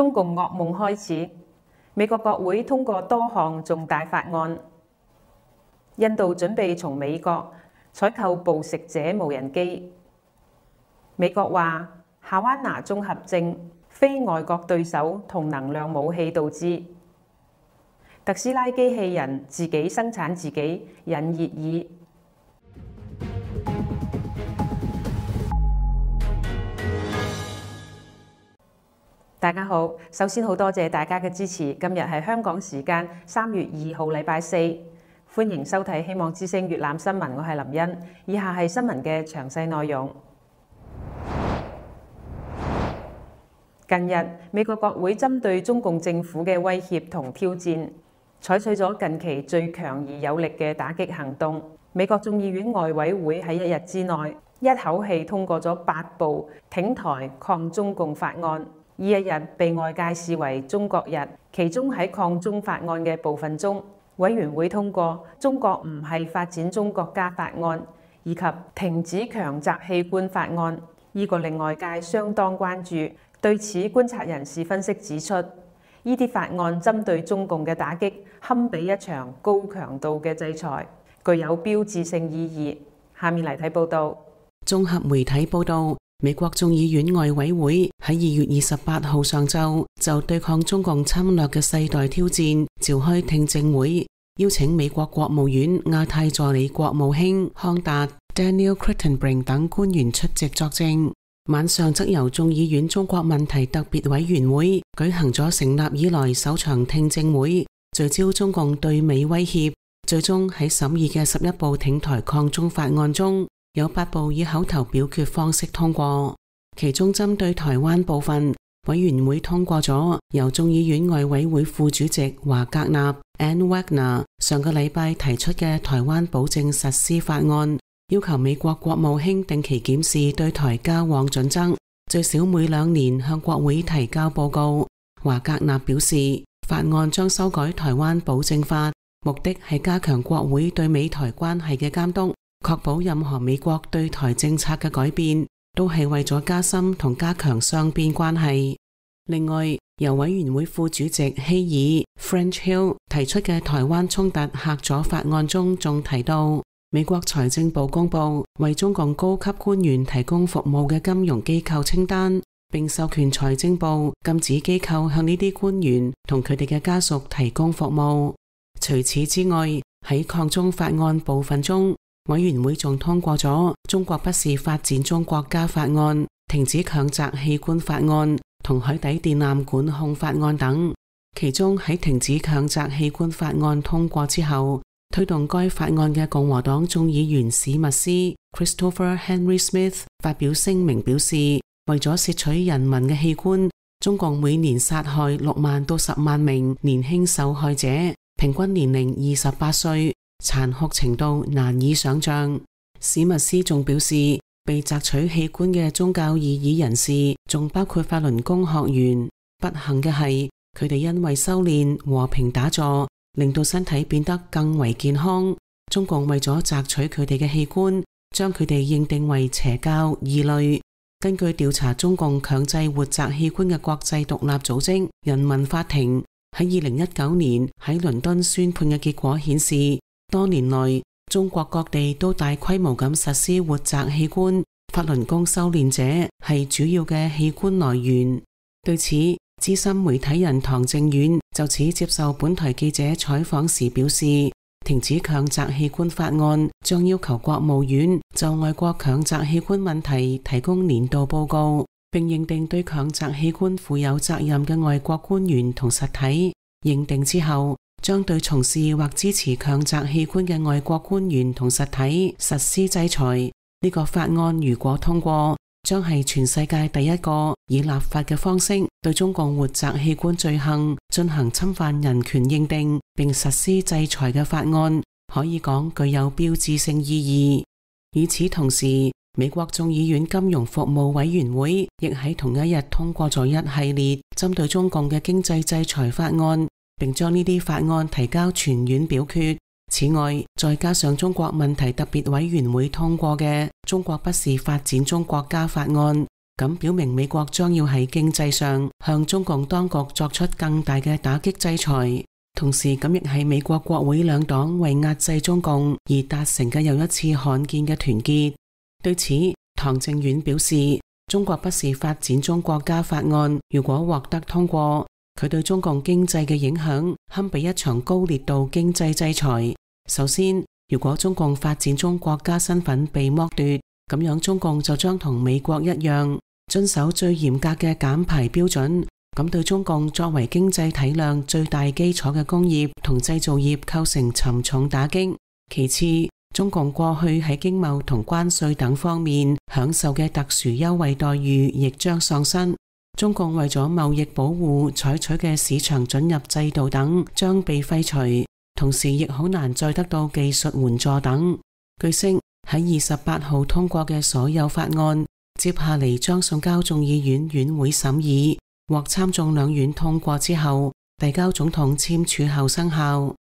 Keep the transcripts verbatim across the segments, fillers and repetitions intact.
中共噩夢開始，美國國會通過多項重大法案。印度準備從美國採購捕食者無人機。美國話夏灣拿綜合症非外國對手同能量武器導致。特斯拉機器人自己生產自己，引熱議。大家好，首先好多謝大家嘅支持。今日係香港時間三月二號，禮拜四，歡迎收睇《希望之聲粵覽新聞》，我係林茵。以下係新聞嘅詳細內容。近日，美國國會針對中共政府嘅威脅同挑戰，採取咗近期最強而有力嘅打擊行動。美國眾議院外委會喺一日之內一口氣通過咗八部挺台抗中共法案。呢一日被外界視為中國日，其中喺抗中法案嘅部分中，委員會通過《中國唔係發展中國家法案》以及《停止強摘器官法案》，呢個令外界相當關注。對此，觀察人士分析指出，呢啲法案針對中共嘅打擊，堪比一場高強度嘅制裁，具有標誌性意義。下面嚟睇報道。 綜合媒體報道，美國眾議院外委會喺二月二十八號上晝就對抗中共侵略嘅世代挑戰召開聽證會，邀請美國國務院亞太助理國務卿康達 Daniel Kritenbrink 等官員出席作證。晚上則由眾議院中國問題特別委員會舉行咗成立以來首場聽證會，聚焦中共對美威脅。最終喺審議嘅十一部挺台抗中法案中，有八部以口頭表決方式通過。其中針對台灣部分，委員會通過咗由眾議院外委會副主席華格納 Ann Wagner 上個禮拜提出嘅台灣保證實施法案，要求美國國務卿定期檢視對台交往準則，最少每兩年向國會提交報告。華格納表示，法案將修改台灣保證法，目的係加強國會對美台關係嘅監督，確保任何美國對台政策嘅改變都係為咗加深同加強雙邊關係。另外，由委員會副主席希爾 French Hill 提出嘅台灣衝突嚇阻法案中，仲提到美國財政部公布為中共高級官員提供服務嘅金融機構清單，並授權財政部禁止機構向呢啲官員同佢哋嘅家屬提供服務。除此之外，喺抗中法案部分中，委員會仲通過咗《中國不是發展中國家法案》、《停止強摘器官法案》同《海底電纜管控法案》等。其中喺《停止強摘器官法案》通過之後，推動該法案嘅共和黨眾議員史密斯 Christopher Henry Smith 發表聲明表示，為咗竊取人民嘅器官，中共每年殺害六萬到十萬名年輕受害者，平均年齡二十八歲，殘酷程度難以想象。史密斯仲表示，被摘取器官嘅宗教異議人士仲包括法輪功學員。不幸嘅係，佢哋因為修煉和平打坐，令到身體變得更為健康。中共為咗摘取佢哋嘅器官，將佢哋認定為邪教異類。根據調查中共強制活摘器官嘅國際獨立組織人民法庭喺二零一九年喺倫敦宣判嘅結果顯示，多年來中國各地都大規模咁實施活摘器官，法輪功修煉者係主要嘅器官來源。對此，資深媒體人唐正遠就此接受本台記者採訪時表示，停止強摘器官法案將要求國務院就外國強摘器官問題提供年度報告，並認定對強摘器官負有責任嘅外國官員同實體。認定之後，將對從事或支持強摘器官嘅外國官員同實體實施制裁。呢個法案如果通過，將係全世界第一個以立法嘅方式對中共活摘器官罪行進行侵犯人權認定並實施制裁嘅法案，可以講具有標誌性意義。與此同時，美國眾議院金融服務委員會亦喺同一日通過咗一系列針對中共嘅經濟制裁法案，並將呢啲法案提交全院表決。此外，再加上中國問題特別委員會通過嘅《中國不是發展中國家法案》， 咁表明美國將要喺經濟上向中共當局作出更大嘅打擊制裁。同時，咁亦係美國國會兩黨為壓制中共而達成嘅又一次罕見嘅團結。對此，唐正遠表示，中國不是發展中國家法案如果獲得通過，佢對中共經濟嘅影響堪比一場高烈度經濟制裁。首先，如果中共發展中國家身份被剝奪，咁樣中共就將同美國一樣遵守最嚴格嘅減排標準，咁對中共作為經濟體量最大基礎嘅工業同製造業構成沉重打擊。其次，中共過去喺經貿同關稅等方面享受嘅特殊優惠待遇亦將喪失。中共為咗貿易保護採取嘅市場准入制度等將被廢除，同時亦好難再得到技術援助等。據悉，喺二十八號通過嘅所有法案，接下嚟將送交眾議院院會審議，獲參眾兩院通過之後，遞交總統簽署後生效。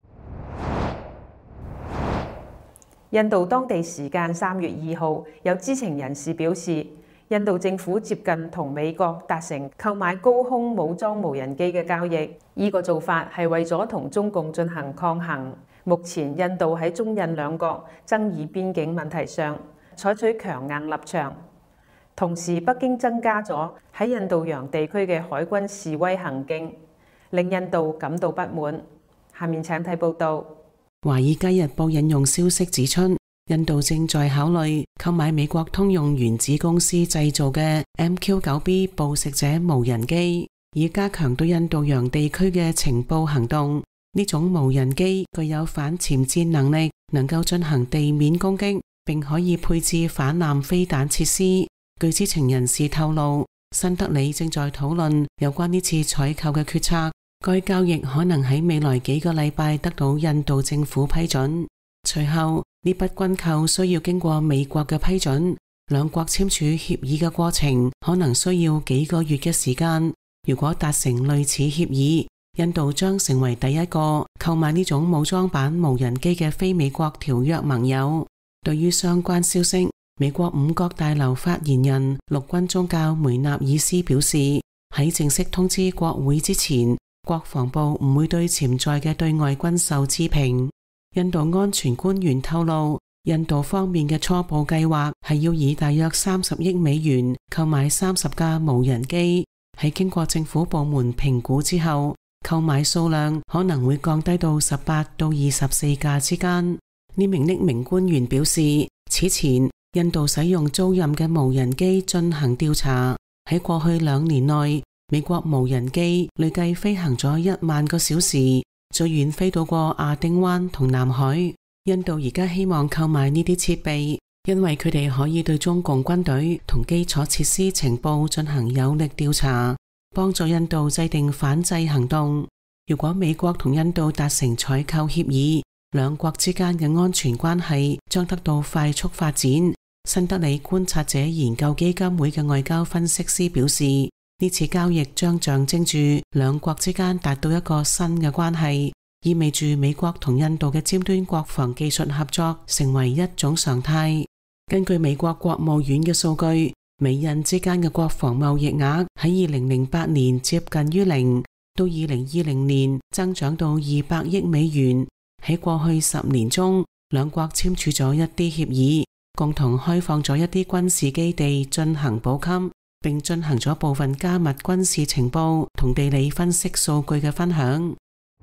印度當地時間三月二號，有知情人士表示，印度政府接近同美國達成購買高空武裝無人機嘅交易，呢個做法係為咗同中共進行抗衡。目前印度喺中印兩國爭議邊境問題上採取強硬立場，同時北京增加咗喺印度洋地區嘅海軍示威行徑，令印度感到不滿。下面請睇報道。 華爾街日報引用消息指出，印度正在考慮購買美國通用原子公司製造嘅 M Q 九 B 捕食者無人機，以加強對印度洋地區嘅情報行動。呢種無人機具有反潛戰能力，能夠進行地面攻擊，並可以配置反艦飛彈設施。據知情人士透露，新德里正在討論有關呢次採購嘅決策。該交易可能喺未來幾個禮拜得到印度政府批准。隨後，呢筆軍購需要經過美國嘅批准，兩國簽署協議嘅過程可能需要幾個月嘅時間。如果達成類似協議，印度將成為第一個購買呢種武裝版無人機嘅非美國條約盟友。對於相關消息，美國五角大樓發言人陸軍宗教梅納爾斯表示，喺正式通知國會之前，國防部唔會對潛在嘅對外軍售置評。印度安全官員透露，印度方面嘅初步計劃係要以大約三十億美元購買三十架無人機。喺經過政府部門評估之後，購買數量可能會降低到十八到二十四架之間。呢名匿名官員表示，此前印度使用租賃嘅無人機進行調查，喺過去兩年內，美國無人機累計飛行咗一萬個小時，最遠飛到過亞丁灣同南海。印度而家希望購買呢啲設備，因為佢哋可以對中共軍隊同基礎設施情報進行有力調查，幫助印度制定反制行動。如果美國同印度達成採購協議，兩國之間嘅安全關係將得到快速發展。新德里觀察者研究基金會嘅外交分析師表示，呢次交易將象徵住兩國之間達到一個新嘅關係，意味住美國同印度嘅尖端國防技術合作成為一種常態。根據美國國務院嘅數據，美印之間嘅國防貿易額喺二零零八年接近於零，到二零二零年增長到二百億美元。喺過去十年中，兩國簽署咗一啲協議，共同開放咗一啲軍事基地進行補給，並進行咗部分加密軍事情報同地理分析數據嘅分享。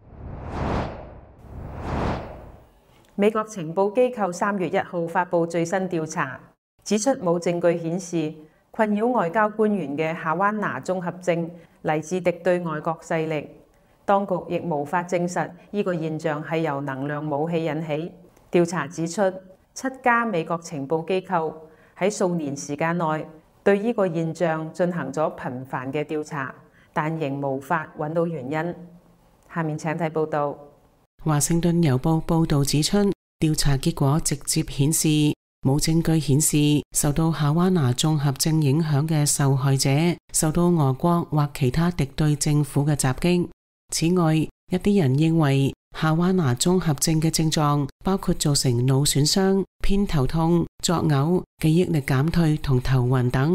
美國情報機構三月一號發布最新調查，指出冇證據顯示困擾外交官員嘅夏灣拿綜合症嚟自敵對外國勢力。當局亦無法證實呢個現象係由能量武器引起。調查指出，七家美國情報機構喺數年時間內對呢個現象進行咗頻繁嘅調查，但仍無法揾到原因。下面請睇報道。 華盛頓郵報報導指出，調查結果直接顯示冇證據顯示受到夏灣拿綜合症影響嘅受害者受到俄國或其他敵對政府嘅襲擊。此外，一啲人認為夏灣拿綜合症嘅症狀包括造成腦損傷、偏頭痛、作嘔、記憶力減退同頭暈等。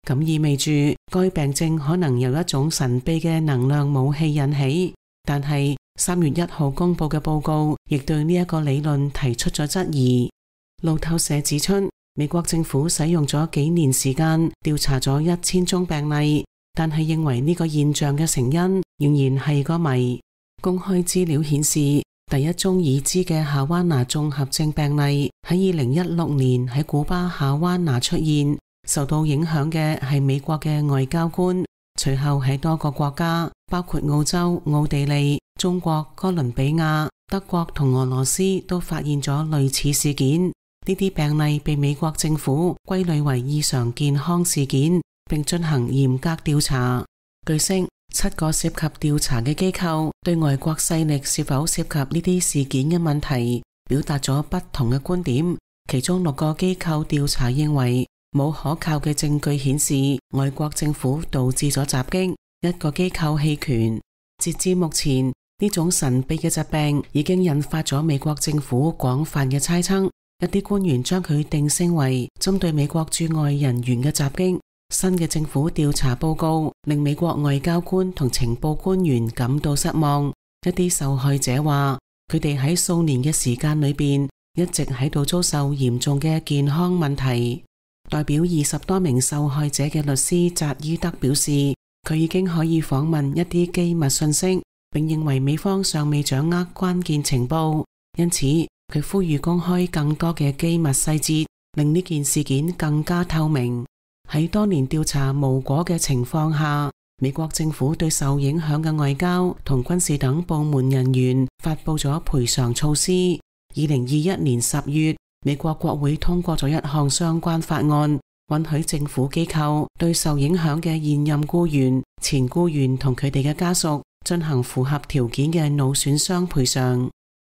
咁意味住該病症可能由一種神秘嘅能量武器引起。但係三月一號公佈嘅報告亦對呢一個理論提出咗質疑。路透社指出，美國政府使用咗幾年時間調查咗一千宗病例，但係認為呢個現象嘅成因仍然係個謎。公開資料顯示，第一宗已知嘅夏灣拿綜合症病例喺二零一六年喺古巴夏灣拿出現，受到影響嘅係美國嘅外交官。隨後喺多個國家，包括澳洲、奧地利、中國、哥倫比亞、德國同俄羅斯都發現咗類似事件。呢啲病例被美國政府歸類為異常健康事件，並進行嚴格調查。據悉，七個涉及調查嘅機構對外國勢力是否涉及呢啲事件嘅問題表達咗不同嘅觀點。其中六個機構調查認為冇可靠嘅證據顯示外國政府導致咗襲擊，一個機構棄權。截至目前，呢種神秘嘅疾病已經引發咗美國政府廣泛嘅猜測，一啲官員將佢定性為針對美國駐外人員嘅襲擊。新嘅政府調查報告令美國外交官同情報官員感到失望。一啲受害者話，佢哋喺數年嘅時間裏邊一直喺度遭受嚴重嘅健康問題。代表二十多名受害者嘅律師扎伊德表示，佢已經可以訪問一啲機密信息，並認為美方尚未掌握關鍵情報，因此佢呼籲公開更多嘅機密細節，令呢件事件更加透明。喺多年調查無果嘅情況下，美國政府對受影響嘅外交同軍事等部門人員發佈咗賠償措施。二零二一年十月，美國國會通過咗一項相關法案，允許政府機構對受影響嘅現任僱員、前僱員同佢哋嘅家屬進行符合條件嘅腦損傷賠償。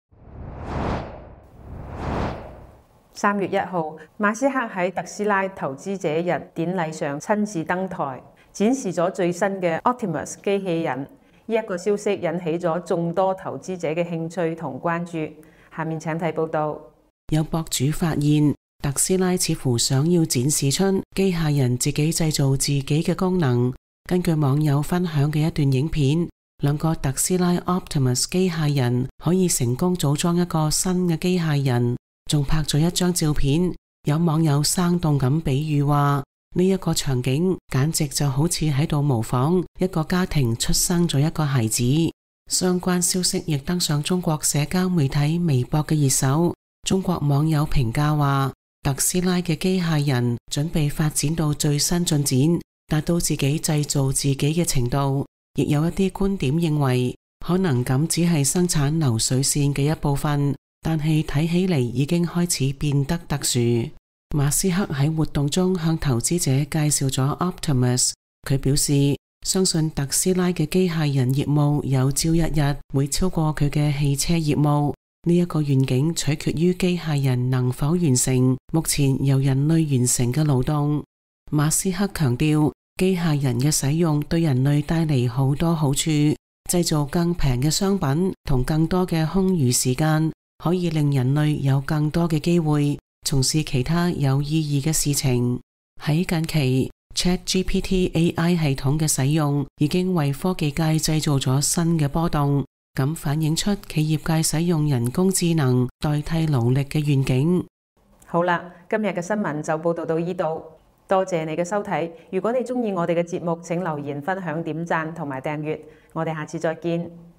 三月一號，馬斯克喺特斯拉投資者日典禮上親自登台，展示咗最新嘅 Optimus 機器人。呢、這、一個消息引起咗眾多投資者嘅興趣同關注。下面請睇報道。 有博主發現，特斯拉似乎想要展示出機械人自己製造自己嘅功能。根據網友分享嘅一段影片，兩個特斯拉 Optimus 機械人可以成功組裝一個新嘅機械人，仲拍咗一張照片。有網友生動咁比喻話，呢一個場景簡直就好似喺度模仿一個家庭出生咗一個孩子。相關消息亦登上中國社交媒體微博嘅熱搜。中國網友評價話，特斯拉嘅機械人準備發展到最新進展，達到自己製造自己嘅程度。亦有一啲觀點認為，可能咁只係生產流水線嘅一部分，但係睇起嚟已經開始變得特殊。馬斯克喺活動中向投資者介紹咗 Optimus， 佢表示相信特斯拉嘅機械人業務有朝一日會超過佢嘅汽車業務。呢一個願景取決於機械人能否完成目前由人類完成嘅勞動。馬斯克強調，機械人嘅使用對人類帶嚟好多好處，製造更平嘅商品同更多嘅空餘時間，可以令人類有更多嘅機會從事其他有意義嘅事情。喺近期 ChatGPT A I 系統嘅使用已經為科技界製造咗新嘅波動，咁反映出企業界使用人工智能代替勞力嘅願景。 好啦，今日嘅新聞就報道到呢度，多謝你嘅收睇。如果你鍾意我哋嘅節目，請留言、分享、點讚同埋訂閱。我哋下次再見。